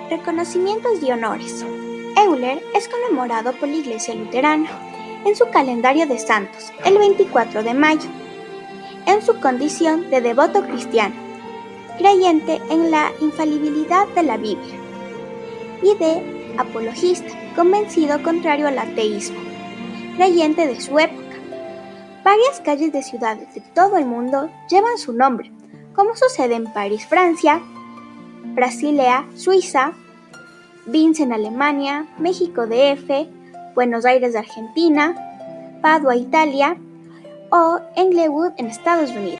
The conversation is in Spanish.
Reconocimientos y honores. Euler es conmemorado por la Iglesia Luterana en su calendario de santos el 24 de mayo, en su condición de devoto cristiano, creyente en la infalibilidad de la Biblia, y de apologista, convencido contrario al ateísmo, creyente de su época. Varias calles de ciudades de todo el mundo llevan su nombre, como sucede en París, Francia, Basilea, Suiza, Linz en Alemania, México DF, Buenos Aires, Argentina, Padua, Italia, o Englewood en Estados Unidos.